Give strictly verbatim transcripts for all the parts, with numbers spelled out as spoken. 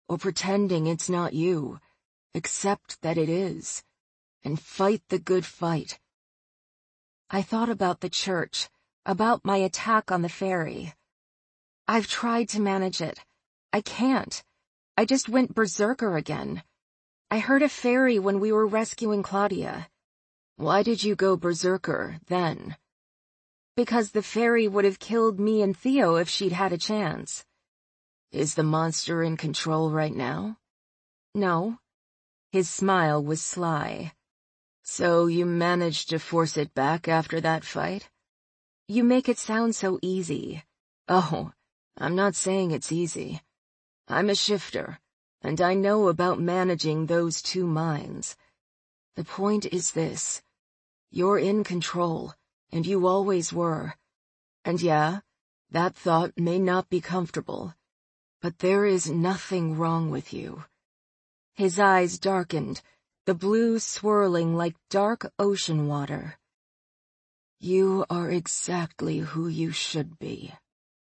or pretending it's not you. Accept that it is, and fight the good fight. I thought about the church, about my attack on the ferry. I've tried to manage it. I can't. I just went berserker again. I heard a fairy when we were rescuing Claudia. Why did you go berserker, then? Because the fairy would have killed me and Theo if she'd had a chance. Is the monster in control right now? No. His smile was sly. So you managed to force it back after that fight? You make it sound so easy. Oh, I'm not saying it's easy. I'm a shifter, and I know about managing those two minds. The point is this. You're in control, and you always were. And yeah, that thought may not be comfortable, but there is nothing wrong with you. His eyes darkened, the blue swirling like dark ocean water. You are exactly who you should be.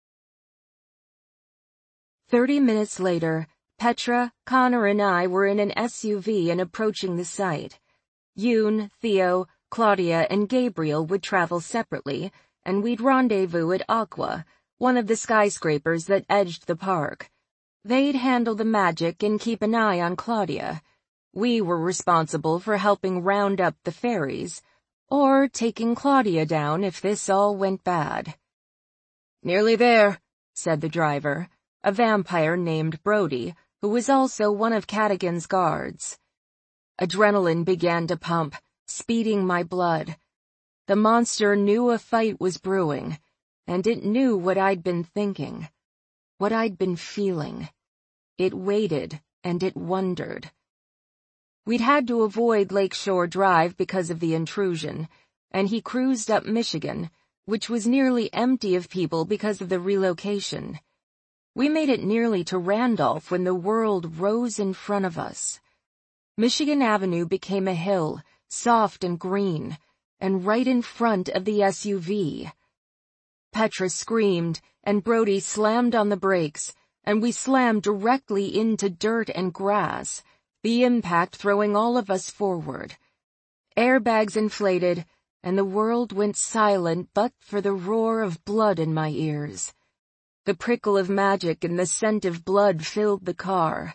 Thirty minutes later, Petra, Connor, and I were in an S U V and approaching the site. Yoon, Theo, Claudia, and Gabriel would travel separately, and we'd rendezvous at Aqua, one of the skyscrapers that edged the park. They'd handle the magic and keep an eye on Claudia. We were responsible for helping round up the fairies, or taking Claudia down if this all went bad. Nearly there, said the driver, a vampire named Brody, who was also one of Cadigan's guards. Adrenaline began to pump, speeding my blood. The monster knew a fight was brewing, and it knew what I'd been thinking, what I'd been feeling. It waited, and it wondered. We'd had to avoid Lakeshore Drive because of the intrusion, and he cruised up Michigan, which was nearly empty of people because of the relocation. We made it nearly to Randolph when the world rose in front of us. Michigan Avenue became a hill, soft and green, and right in front of the S U V. Petra screamed, and Brody slammed on the brakes, and we slammed directly into dirt and grass, the impact throwing all of us forward. Airbags inflated, and the world went silent but for the roar of blood in my ears. The prickle of magic and the scent of blood filled the car.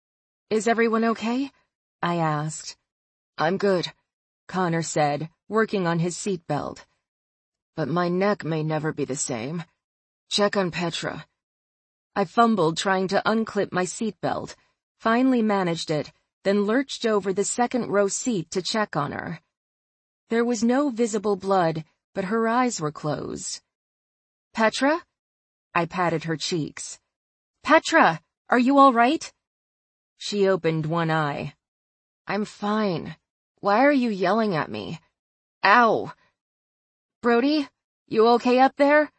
Is everyone okay? I asked. I'm good, Connor said, working on his seatbelt. But my neck may never be the same. Check on Petra. I fumbled trying to unclip my seatbelt, finally managed it, then lurched over the second row seat to check on her. There was no visible blood, but her eyes were closed. Petra? I patted her cheeks. Petra, are you all right? She opened one eye. I'm fine. Why are you yelling at me? Ow! Brody, you okay up there?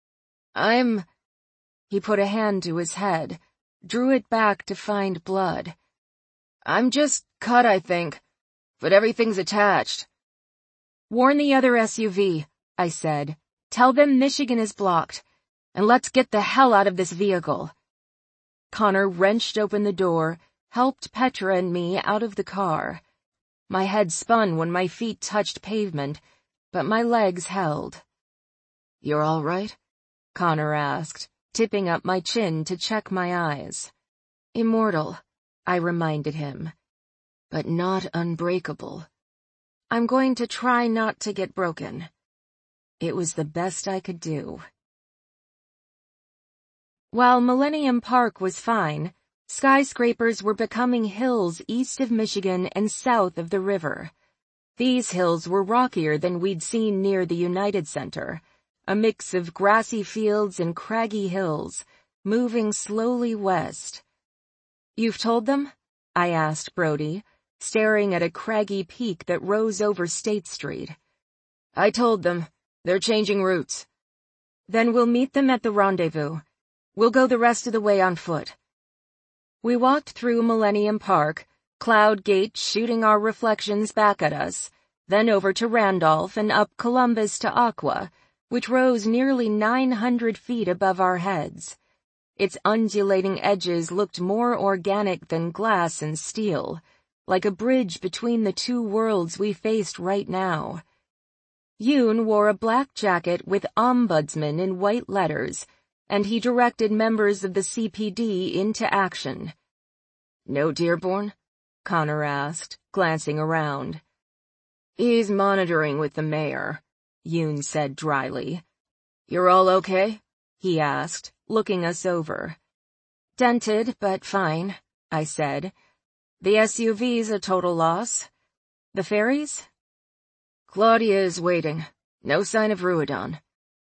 I'm... He put a hand to his head, drew it back to find blood. I'm just cut, I think, but everything's attached. Warn the other S U V, I said. Tell them Michigan is blocked, and let's get the hell out of this vehicle. Connor wrenched open the door, helped Petra and me out of the car. My head spun when my feet touched pavement, but my legs held. You're all right? Connor asked, tipping up my chin to check my eyes. Immortal, I reminded him, but not unbreakable. I'm going to try not to get broken. It was the best I could do. While Millennium Park was fine, skyscrapers were becoming hills east of Michigan and south of the river. These hills were rockier than we'd seen near the United Center, a mix of grassy fields and craggy hills, moving slowly west. You've told them? I asked Brody, staring at a craggy peak that rose over State Street. I told them. They're changing routes. Then we'll meet them at the rendezvous. We'll go the rest of the way on foot. We walked through Millennium Park, Cloud Gate shooting our reflections back at us, then over to Randolph and up Columbus to Aqua, which rose nearly nine hundred feet above our heads. Its undulating edges looked more organic than glass and steel, like a bridge between the two worlds we faced right now. Yoon wore a black jacket with Ombudsman in white letters, and he directed members of the C P D into action. "No Dearborn?" Connor asked, glancing around. "He's monitoring with the mayor," Yoon said dryly. "You're all okay?" he asked, looking us over. "Dented, but fine," I said. "The S U V's a total loss. The ferries?" "Claudia is waiting. No sign of Ruidon."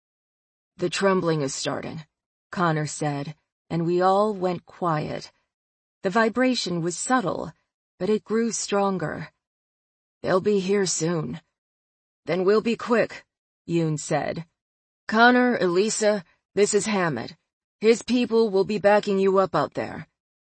"The trembling is starting," Connor said, and we all went quiet. The vibration was subtle, but it grew stronger. "They'll be here soon." "Then we'll be quick," Yoon said. "Connor, Elisa, this is Hammett. His people will be backing you up out there."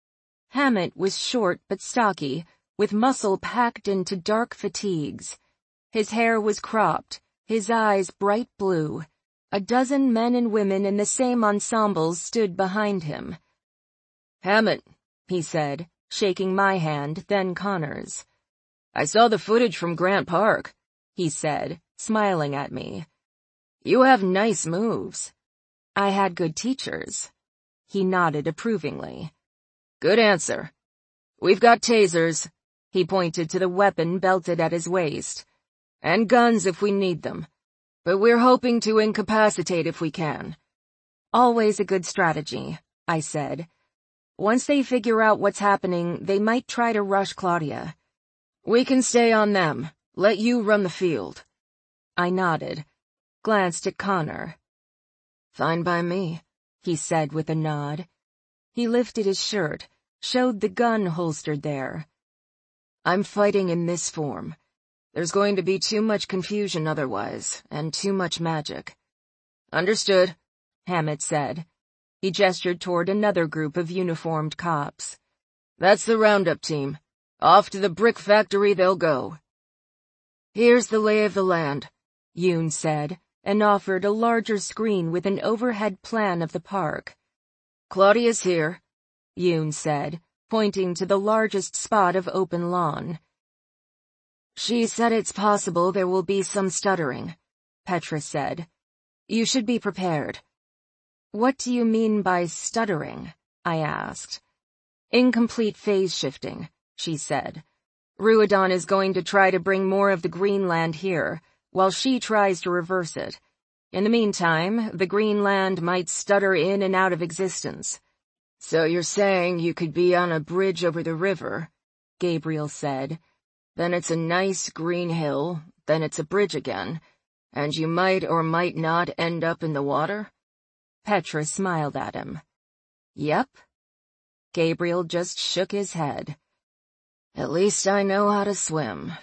Hammett was short but stocky, with muscle packed into dark fatigues. His hair was cropped, his eyes bright blue. A dozen men and women in the same ensembles stood behind him. "Hammett," he said, shaking my hand, then Connor's. "I saw the footage from Grant Park," he said, smiling at me. "You have nice moves." "I had good teachers." He nodded approvingly. "Good answer. We've got tasers," he pointed to the weapon belted at his waist, "and guns if we need them. But we're hoping to incapacitate if we can." "Always a good strategy," I said. "Once they figure out what's happening, they might try to rush Claudia." "We can stay on them. Let you run the field." I nodded, glanced at Connor. "Fine by me," he said with a nod. He lifted his shirt, showed the gun holstered there. "I'm fighting in this form. There's going to be too much confusion otherwise, and too much magic." "Understood," Hammett said. He gestured toward another group of uniformed cops. "That's the roundup team. Off to the brick factory they'll go." "Here's the lay of the land," Yoon said, and offered a larger screen with an overhead plan of the park. "Claudia's here," Yoon said, pointing to the largest spot of open lawn. "She said it's possible there will be some stuttering," Petra said. "You should be prepared." "What do you mean by stuttering?" I asked. "Incomplete phase shifting," she said. "Ruidon is going to try to bring more of the Greenland here, while she tries to reverse it. In the meantime, the Greenland might stutter in and out of existence." "So you're saying you could be on a bridge over the river," Gabriel said. "Then it's a nice green hill, then it's a bridge again, and you might or might not end up in the water?" Petra smiled at him. "Yep." Gabriel just shook his head. "At least I know how to swim."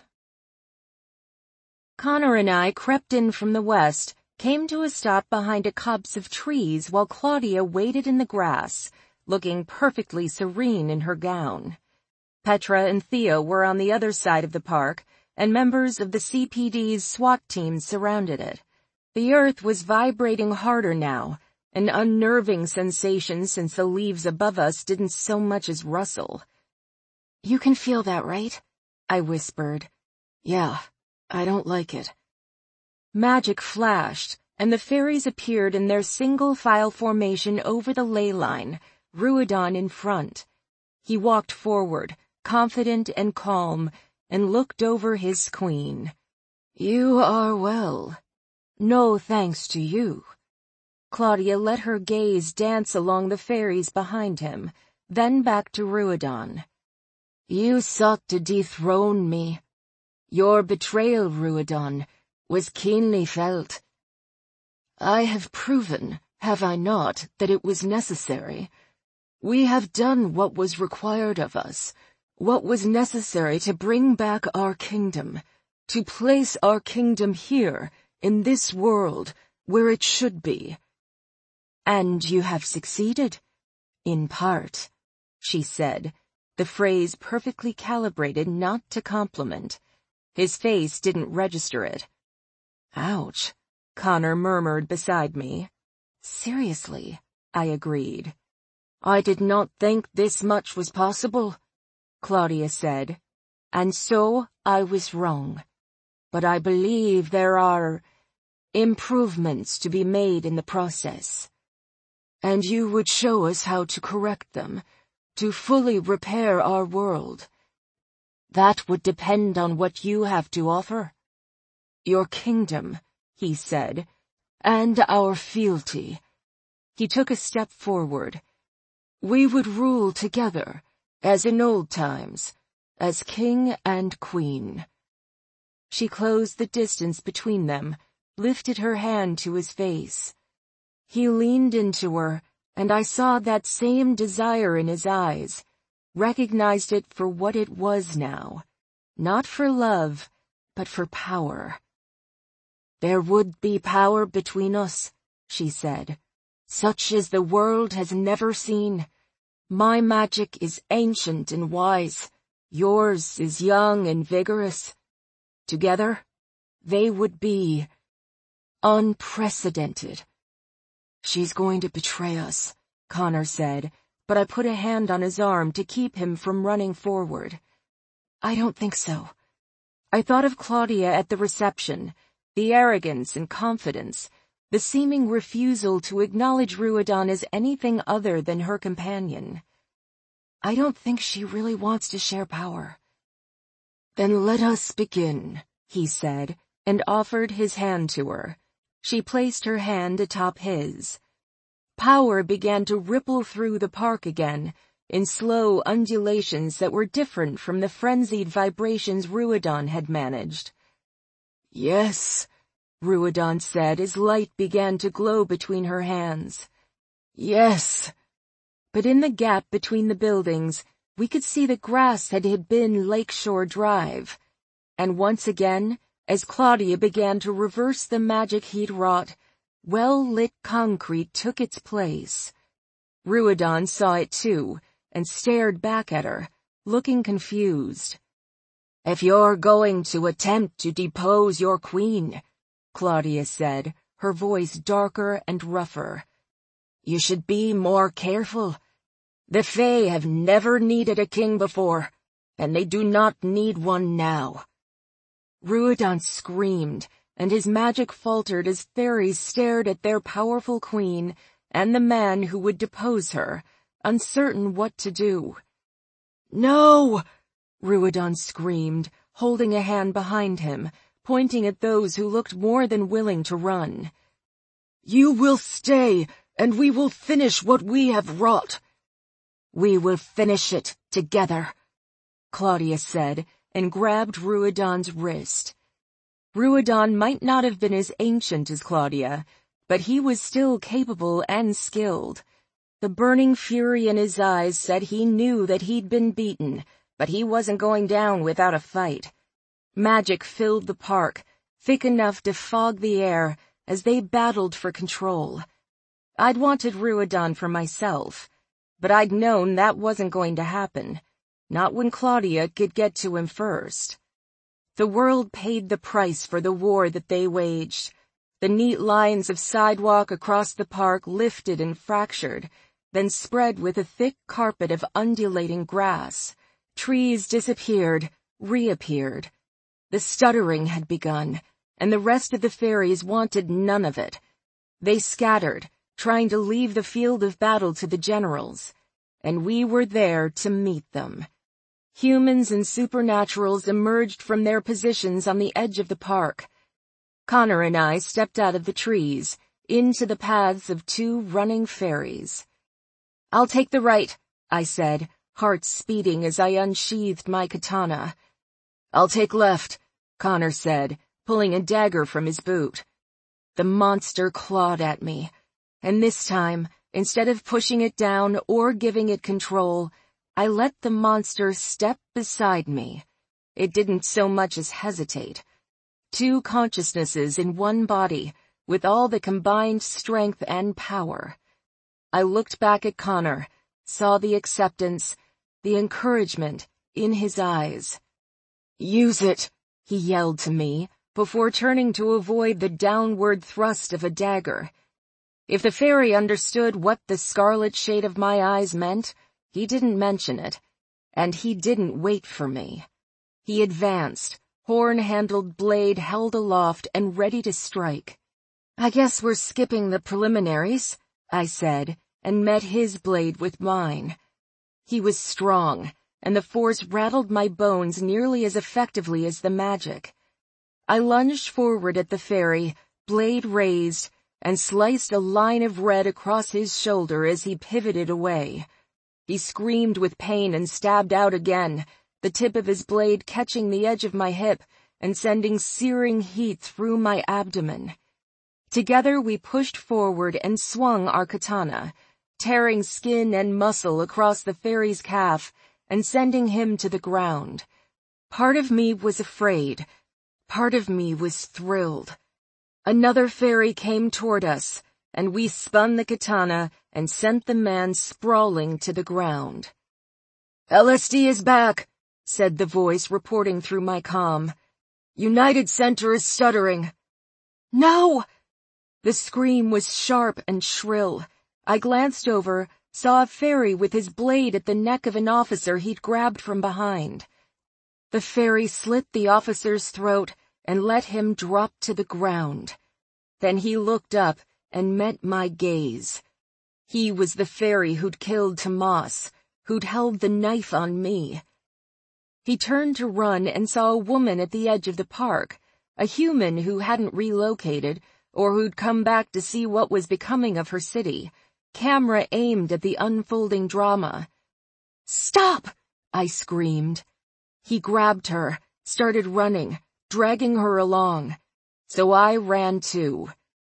Connor and I crept in from the west, came to a stop behind a copse of trees while Claudia waited in the grass, looking perfectly serene in her gown. Petra and Theo were on the other side of the park, and members of the C P D's SWAT team surrounded it. The earth was vibrating harder now, an unnerving sensation since the leaves above us didn't so much as rustle. "You can feel that, right?" I whispered. "Yeah, I don't like it." Magic flashed, and the fairies appeared in their single-file formation over the ley line, Ruidon in front. He walked forward, confident and calm, and looked over his queen. "You are well." "No thanks to you." Claudia let her gaze dance along the fairies behind him, then back to Ruidon. "You sought to dethrone me. Your betrayal, Ruidon, was keenly felt. I have proven, have I not, that it was necessary. We have done what was required of us, what was necessary to bring back our kingdom, to place our kingdom here, in this world, where it should be." "And you have succeeded?" "In part," she said, the phrase perfectly calibrated not to compliment. His face didn't register it. "Ouch," Connor murmured beside me. "Seriously," I agreed. I did not think this much was possible, Claudia said, and so I was wrong. But I believe there are improvements to be made in the process. And you would show us how to correct them, to fully repair our world. That would depend on what you have to offer. Your kingdom, he said, and our fealty. He took a step forward. We would rule together, as in old times, as king and queen. She closed the distance between them, lifted her hand to his face. He leaned into her, and I saw that same desire in his eyes, recognized it for what it was now, not for love, but for power. There would be power between us, she said, such as the world has never seen. My magic is ancient and wise, yours is young and vigorous. Together, they would be unprecedented. She's going to betray us, Connor said, but I put a hand on his arm to keep him from running forward. I don't think so. I thought of Claudia at the reception, the arrogance and confidence, the seeming refusal to acknowledge Ruadan as anything other than her companion. I don't think she really wants to share power. Then let us begin, he said, and offered his hand to her. She placed her hand atop his. Power began to ripple through the park again, in slow undulations that were different from the frenzied vibrations Ruadan had managed. Yes, Ruadan said as light began to glow between her hands. Yes. But in the gap between the buildings, we could see the grass that had been Lakeshore Drive. And once again, as Claudia began to reverse the magic he'd wrought, well-lit concrete took its place. Ruadan saw it too, and stared back at her, looking confused. If you're going to attempt to depose your queen, Claudia said, her voice darker and rougher, you should be more careful. The Fae have never needed a king before, and they do not need one now. Ruadan screamed, and his magic faltered as fairies stared at their powerful queen and the man who would depose her, uncertain what to do. No! Ruadan screamed, holding a hand behind him, pointing at those who looked more than willing to run. You will stay, and we will finish what we have wrought. We will finish it together, Claudia said, and grabbed Ruadan's wrist. Ruadan might not have been as ancient as Claudia, but he was still capable and skilled. The burning fury in his eyes said he knew that he'd been beaten, but he wasn't going down without a fight. Magic filled the park, thick enough to fog the air, as they battled for control. I'd wanted Ruadan for myself, but I'd known that wasn't going to happen. Not when Claudia could get to him first. The world paid the price for the war that they waged. The neat lines of sidewalk across the park lifted and fractured, then spread with a thick carpet of undulating grass. Trees disappeared, reappeared. The stuttering had begun, and the rest of the fairies wanted none of it. They scattered, trying to leave the field of battle to the generals, and we were there to meet them. Humans and supernaturals emerged from their positions on the edge of the park. Connor and I stepped out of the trees, into the paths of two running fairies. I'll take the right, I said, heart speeding as I unsheathed my katana. I'll take left, Connor said, pulling a dagger from his boot. The monster clawed at me, and this time, instead of pushing it down or giving it control, I let the monster step beside me. It didn't so much as hesitate. Two consciousnesses in one body, with all the combined strength and power. I looked back at Connor, saw the acceptance, the encouragement in his eyes. Use it, he yelled to me, before turning to avoid the downward thrust of a dagger. If the fairy understood what the scarlet shade of my eyes meant, he didn't mention it. And he didn't wait for me. He advanced, horn-handled blade held aloft and ready to strike. "I guess we're skipping the preliminaries," I said, and met his blade with mine. He was strong, and the force rattled my bones nearly as effectively as the magic. I lunged forward at the fairy, blade raised, and sliced a line of red across his shoulder as he pivoted away. He screamed with pain and stabbed out again, the tip of his blade catching the edge of my hip and sending searing heat through my abdomen. Together we pushed forward and swung our katana, tearing skin and muscle across the fairy's calf and sending him to the ground. Part of me was afraid. Part of me was thrilled. Another fairy came toward us, and we spun the katana and sent the man sprawling to the ground. "L S D is back," said the voice reporting through my comm. "United Center is stuttering." "No!" The scream was sharp and shrill. I glanced over, saw a fairy with his blade at the neck of an officer he'd grabbed from behind. The fairy slit the officer's throat and let him drop to the ground. Then he looked up and met my gaze. He was the fairy who'd killed Tomas, who'd held the knife on me. He turned to run and saw a woman at the edge of the park, a human who hadn't relocated or who'd come back to see what was becoming of her city, camera aimed at the unfolding drama. "Stop!" I screamed. He grabbed her, started running, dragging her along. So I ran too.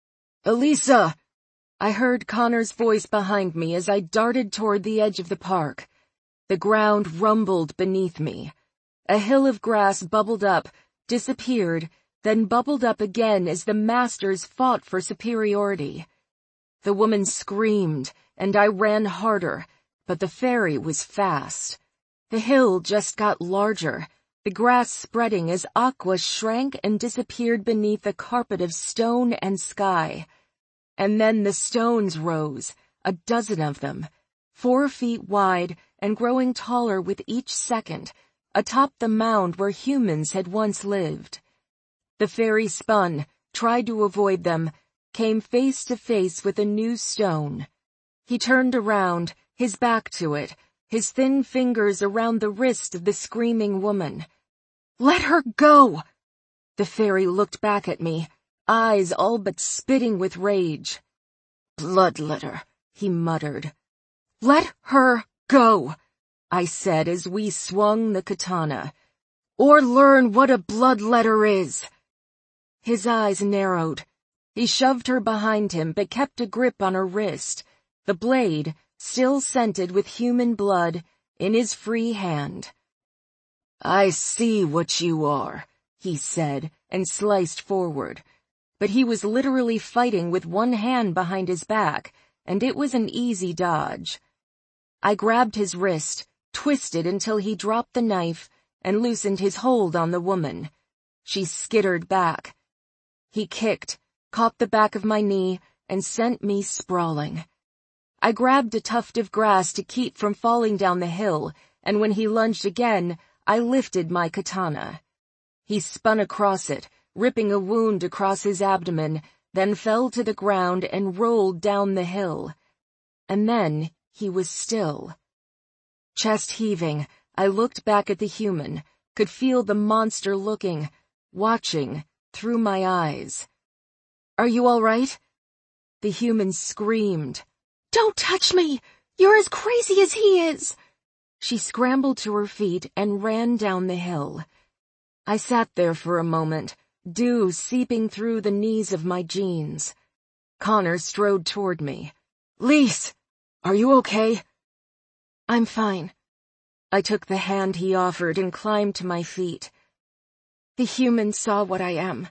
"Elisa!" I heard Connor's voice behind me as I darted toward the edge of the park. The ground rumbled beneath me. A hill of grass bubbled up, disappeared, then bubbled up again as the masters fought for superiority. The woman screamed, and I ran harder, but the fairy was fast. The hill just got larger, the grass spreading as Aqua shrank and disappeared beneath a carpet of stone and sky. And then the stones rose, a dozen of them, four feet wide and growing taller with each second, atop the mound where humans had once lived. The fairy spun, tried to avoid them, came face to face with a new stone. He turned around, his back to it, his thin fingers around the wrist of the screaming woman. "Let her go!" The fairy looked back at me, eyes all but spitting with rage. "Bloodletter," he muttered. "Let her go," I said as we swung the katana. "Or learn what a bloodletter is." His eyes narrowed. He shoved her behind him but kept a grip on her wrist, the blade, still scented with human blood, in his free hand. "I see what you are," he said, and sliced forward. But he was literally fighting with one hand behind his back, and it was an easy dodge. I grabbed his wrist, twisted until he dropped the knife, and loosened his hold on the woman. She skittered back. He kicked, caught the back of my knee, and sent me sprawling. I grabbed a tuft of grass to keep from falling down the hill, and when he lunged again, I lifted my katana. He spun across it, ripping a wound across his abdomen, then fell to the ground and rolled down the hill. And then he was still. Chest heaving, I looked back at the human, could feel the monster looking, watching, through my eyes. "Are you all right?" The human screamed. "Don't touch me! You're as crazy as he is!" She scrambled to her feet and ran down the hill. I sat there for a moment, dew seeping through the knees of my jeans. Connor strode toward me. "Lise, are you okay?" "I'm fine." I took the hand he offered and climbed to my feet. The human saw what I am.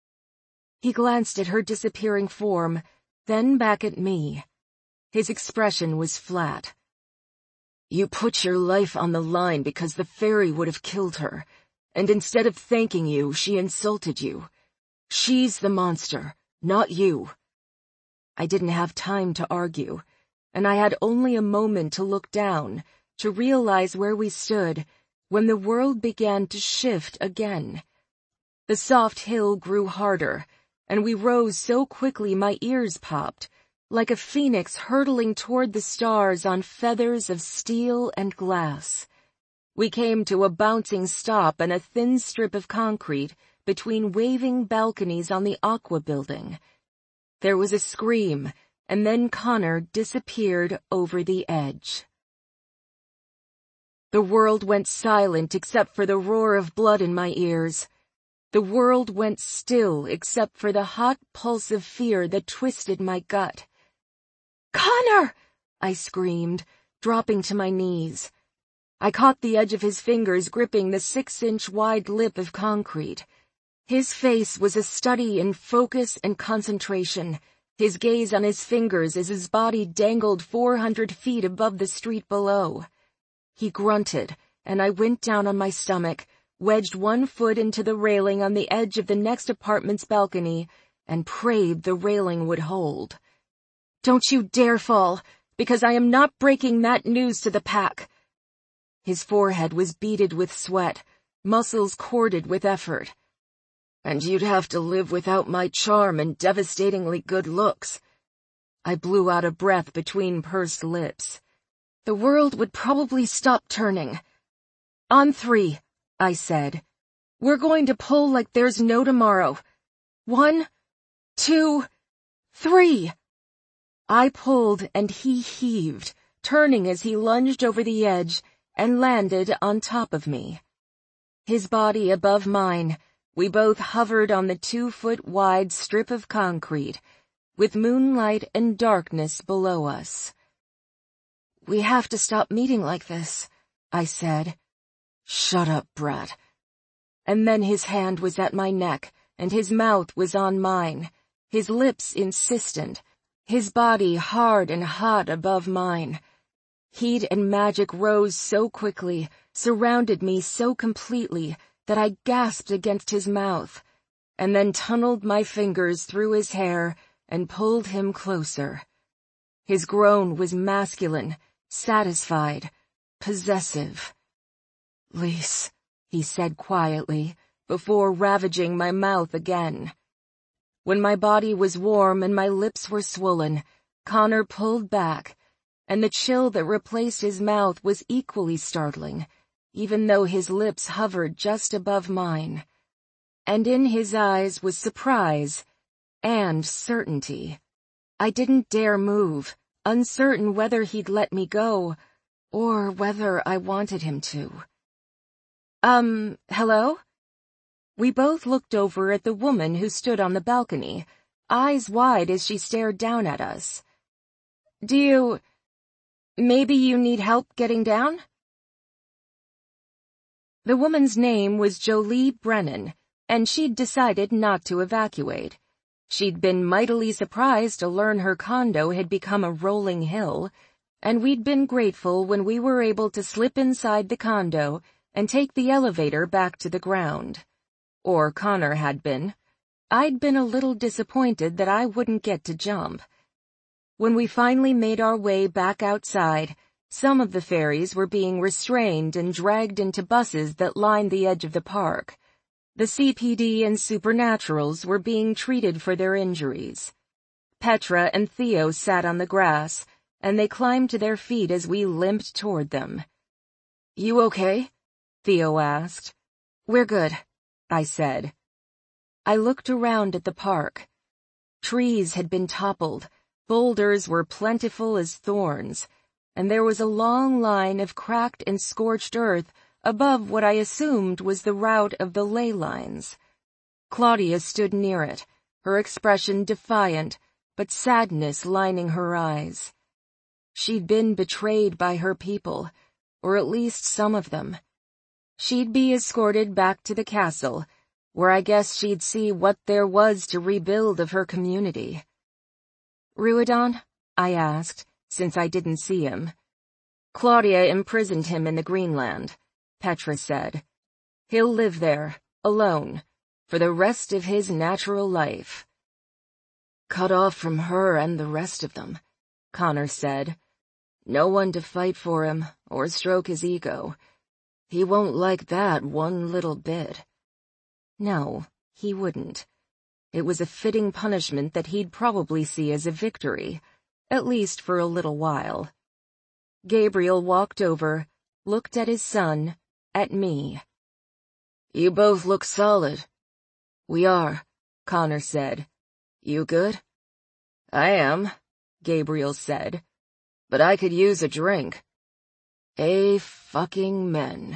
He glanced at her disappearing form, then back at me. His expression was flat. "You put your life on the line because the fairy would have killed her, and instead of thanking you, she insulted you. She's the monster, not you." I didn't have time to argue, and I had only a moment to look down, to realize where we stood, when the world began to shift again. The soft hill grew harder, and we rose so quickly my ears popped, like a phoenix hurtling toward the stars on feathers of steel and glass. We came to a bouncing stop and a thin strip of concrete between waving balconies on the Aqua building. There was a scream, and then Connor disappeared over the edge. The world went silent except for the roar of blood in my ears. The world went still except for the hot pulse of fear that twisted my gut. "Connor!" I screamed, dropping to my knees. I caught the edge of his fingers gripping the six-inch wide lip of concrete. His face was a study in focus and concentration, his gaze on his fingers as his body dangled four hundred feet above the street below. He grunted, and I went down on my stomach, wedged one foot into the railing on the edge of the next apartment's balcony, and prayed the railing would hold. "Don't you dare fall, because I am not breaking that news to the pack." His forehead was beaded with sweat, muscles corded with effort. "And you'd have to live without my charm and devastatingly good looks." I blew out a breath between pursed lips. "The world would probably stop turning." "On three," I said. "We're going to pull like there's no tomorrow. One, two, three." I pulled and he heaved, turning as he lunged over the edge and landed on top of me. His body above mine, we both hovered on the two-foot-wide strip of concrete, with moonlight and darkness below us. "We have to stop meeting like this," I said. "Shut up, brat." And then his hand was at my neck, and his mouth was on mine, his lips insistent, his body hard and hot above mine. Heat and magic rose so quickly, surrounded me so completely, that I gasped against his mouth, and then tunneled my fingers through his hair and pulled him closer. His groan was masculine, satisfied, possessive. "Lise," he said quietly, before ravaging my mouth again. When my body was warm and my lips were swollen, Connor pulled back, and the chill that replaced his mouth was equally startling, even though his lips hovered just above mine. And in his eyes was surprise and certainty. I didn't dare move, uncertain whether he'd let me go, or whether I wanted him to. Um, hello?" We both looked over at the woman who stood on the balcony, eyes wide as she stared down at us. "Do you... maybe you need help getting down?" The woman's name was Jolie Brennan, and she'd decided not to evacuate. She'd been mightily surprised to learn her condo had become a rolling hill, and we'd been grateful when we were able to slip inside the condo and take the elevator back to the ground. Or Connor had been. I'd been a little disappointed that I wouldn't get to jump. When we finally made our way back outside, some of the fairies were being restrained and dragged into buses that lined the edge of the park. The C P D and supernaturals were being treated for their injuries. Petra and Theo sat on the grass, and they climbed to their feet as we limped toward them. "You okay?" Theo asked. "We're good," I said. I looked around at the park. Trees had been toppled, boulders were plentiful as thorns, and there was a long line of cracked and scorched earth above what I assumed was the route of the ley lines. Claudia stood near it, her expression defiant, but sadness lining her eyes. She'd been betrayed by her people, or at least some of them. She'd be escorted back to the castle, where I guess she'd see what there was to rebuild of her community. "Ruidon?" I asked, since I didn't see him. "Claudia imprisoned him in the Greenland," Petra said. "He'll live there, alone, for the rest of his natural life." Cut off from her and the rest of them, Connor said. No one to fight for him or stroke his ego. He won't like that one little bit. No, he wouldn't. It was a fitting punishment that he'd probably see as a victory, at least for a little while. Gabriel walked over, looked at his son, at me. You both look solid. We are, Connor said. You good? I am, Gabriel said. But I could use a drink. A fucking men.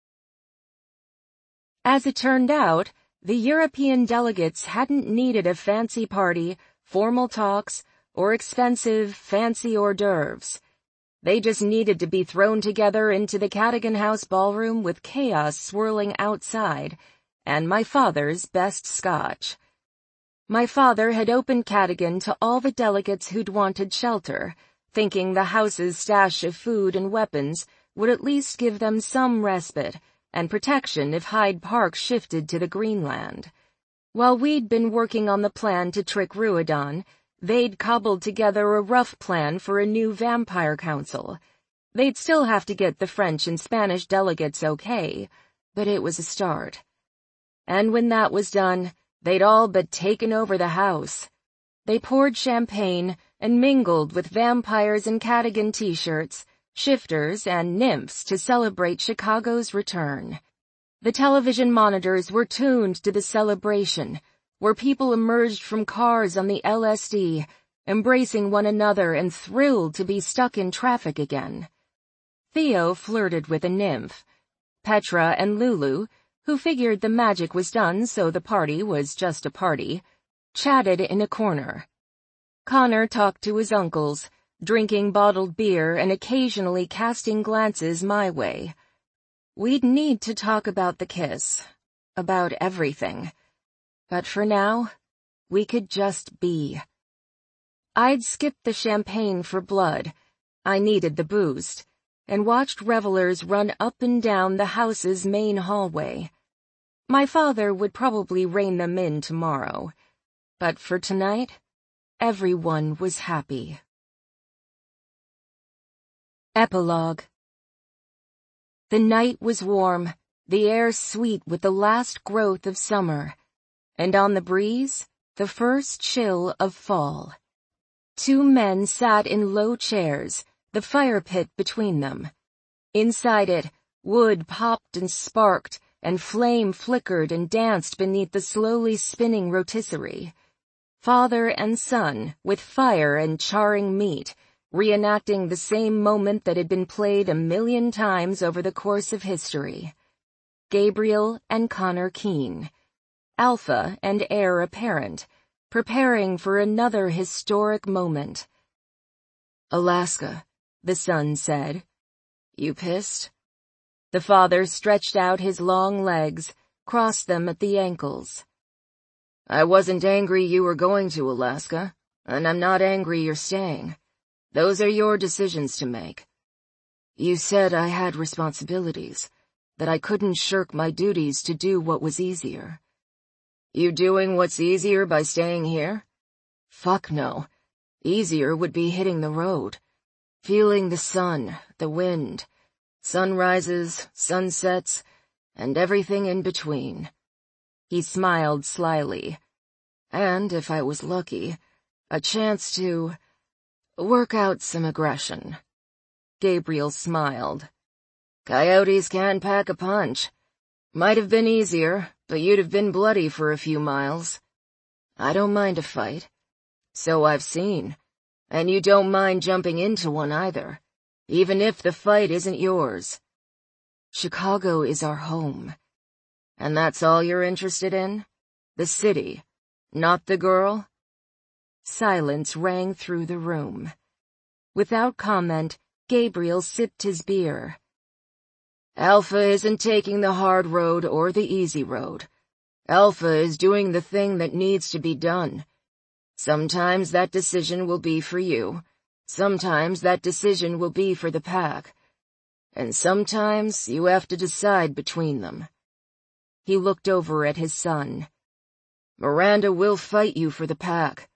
As it turned out, the European delegates hadn't needed a fancy party, formal talks, or expensive, fancy hors d'oeuvres. They just needed to be thrown together into the Cadogan House ballroom with chaos swirling outside, and my father's best scotch. My father had opened Cadogan to all the delegates who'd wanted shelter, thinking the house's stash of food and weapons would at least give them some respite and protection if Hyde Park shifted to the Greenland. While we'd been working on the plan to trick Ruodon, they'd cobbled together a rough plan for a new vampire council. They'd still have to get the French and Spanish delegates okay, but it was a start. And when that was done, they'd all but taken over the house. They poured champagne and mingled with vampires in Cadogan t-shirts, shifters, and nymphs to celebrate Chicago's return. The television monitors were tuned to the celebration, where people emerged from cars on the L S D, embracing one another and thrilled to be stuck in traffic again. Theo flirted with a nymph. Petra and Lulu, who figured the magic was done so the party was just a party, chatted in a corner. Connor talked to his uncles, drinking bottled beer and occasionally casting glances my way. We'd need to talk about the kiss, about everything. But for now, we could just be. I'd skipped the champagne for blood. I needed the boost, and watched revelers run up and down the house's main hallway. My father would probably rein them in tomorrow. But for tonight, everyone was happy. Epilogue. The night was warm, the air sweet with the last growth of summer, and on the breeze, the first chill of fall. Two men sat in low chairs, the fire pit between them. Inside it, wood popped and sparked, and flame flickered and danced beneath the slowly spinning rotisserie. Father and son, with fire and charring meat, reenacting the same moment that had been played a million times over the course of history. Gabriel and Connor Keene, alpha and heir apparent, preparing for another historic moment. Alaska, the son said. You pissed? The father stretched out his long legs, crossed them at the ankles. I wasn't angry you were going to Alaska, and I'm not angry you're staying. Those are your decisions to make. You said I had responsibilities, that I couldn't shirk my duties to do what was easier. You doing what's easier by staying here? Fuck no. Easier would be hitting the road. Feeling the sun, the wind, sunrises, sunsets, and everything in between. He smiled slyly. And, if I was lucky, a chance to work out some aggression. Gabriel smiled. Coyotes can pack a punch. Might have been easier, but you'd have been bloody for a few miles. I don't mind a fight. So I've seen. And you don't mind jumping into one either, even if the fight isn't yours. Chicago is our home. And that's all you're interested in? The city, not the girl? Silence rang through the room. Without comment, Gabriel sipped his beer. Alpha isn't taking the hard road or the easy road. Alpha is doing the thing that needs to be done. Sometimes that decision will be for you. Sometimes that decision will be for the pack. And sometimes you have to decide between them. He looked over at his son. Miranda will fight you for the pack.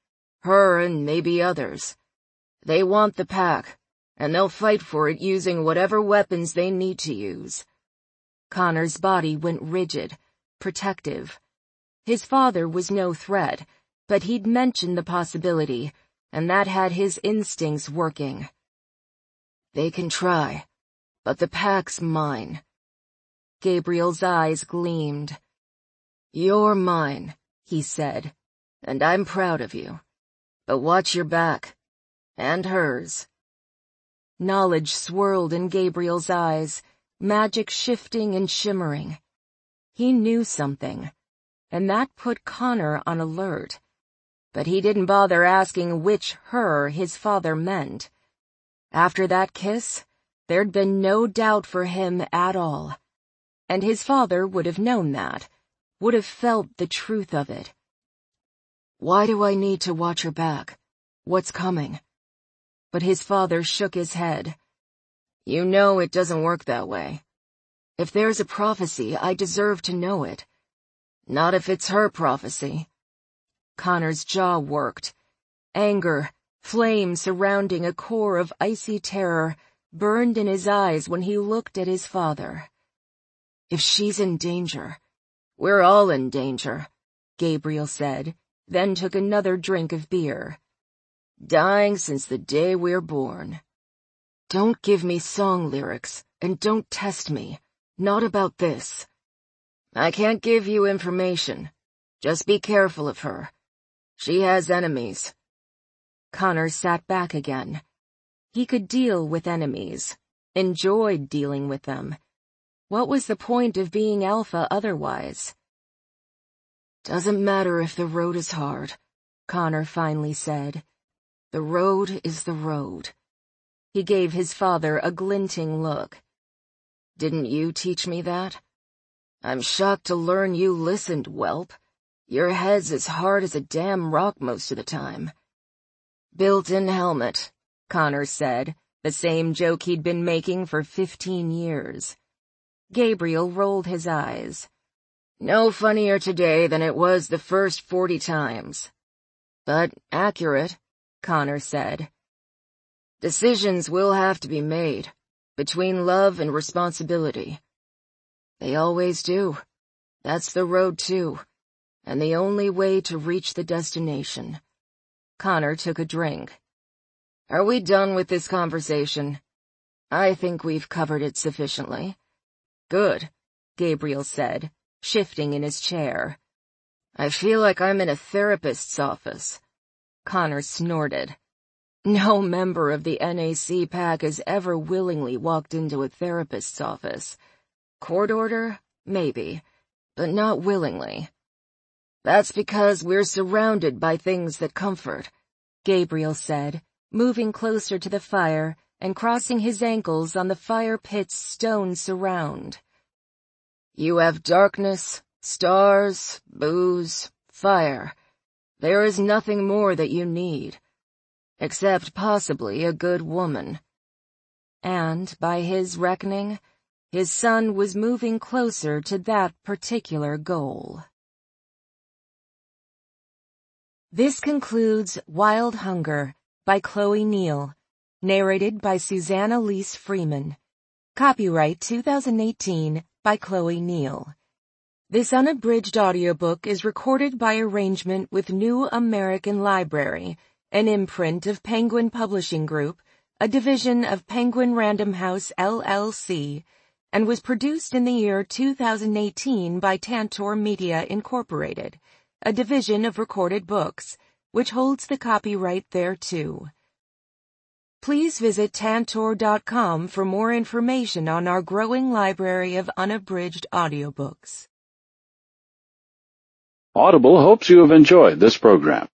Her and maybe others. They want the pack, and they'll fight for it using whatever weapons they need to use. Connor's body went rigid, protective. His father was no threat, but he'd mentioned the possibility, and that had his instincts working. They can try, but the pack's mine. Gabriel's eyes gleamed. You're mine, he said, and I'm proud of you. But watch your back. And hers. Knowledge swirled in Gabriel's eyes, magic shifting and shimmering. He knew something, and that put Connor on alert. But he didn't bother asking which her his father meant. After that kiss, there'd been no doubt for him at all. And his father would have known that, would have felt the truth of it. Why do I need to watch her back? What's coming? But his father shook his head. You know it doesn't work that way. If there's a prophecy, I deserve to know it. Not if it's her prophecy. Connor's jaw worked. Anger, flame surrounding a core of icy terror, burned in his eyes when he looked at his father. If she's in danger, we're all in danger, Gabriel said, then took another drink of beer. Dying since the day we're born. Don't give me song lyrics, and don't test me. Not about this. I can't give you information. Just be careful of her. She has enemies. Connor sat back again. He could deal with enemies, enjoyed dealing with them. What was the point of being alpha otherwise? Doesn't matter if the road is hard, Connor finally said. The road is the road. He gave his father a glinting look. Didn't you teach me that? I'm shocked to learn you listened, whelp. Your head's as hard as a damn rock most of the time. Built-in helmet, Connor said, the same joke he'd been making for fifteen years. Gabriel rolled his eyes. No funnier today than it was the first forty times. But accurate, Connor said. Decisions will have to be made, between love and responsibility. They always do. That's the road too, and the only way to reach the destination. Connor took a drink. Are we done with this conversation? I think we've covered it sufficiently. Good, Gabriel said, shifting in his chair. I feel like I'm in a therapist's office. Connor snorted. No member of the N A C pack has ever willingly walked into a therapist's office. Court order? Maybe, but not willingly. That's because we're surrounded by things that comfort, Gabriel said, moving closer to the fire and crossing his ankles on the fire pit's stone surround. You have darkness, stars, booze, fire. There is nothing more that you need. Except possibly a good woman. And, by his reckoning, his son was moving closer to that particular goal. This concludes Wild Hunger by Chloe Neal, narrated by Susanna Lease Freeman. Copyright two thousand eighteen by Chloe Neal. This unabridged audiobook is recorded by arrangement with New American Library, an imprint of Penguin Publishing Group, a division of Penguin Random House L L C, and was produced in the year two thousand eighteen by Tantor Media Incorporated, a division of Recorded Books, which holds the copyright thereto. Please visit tantor dot com for more information on our growing library of unabridged audiobooks. Audible hopes you have enjoyed this program.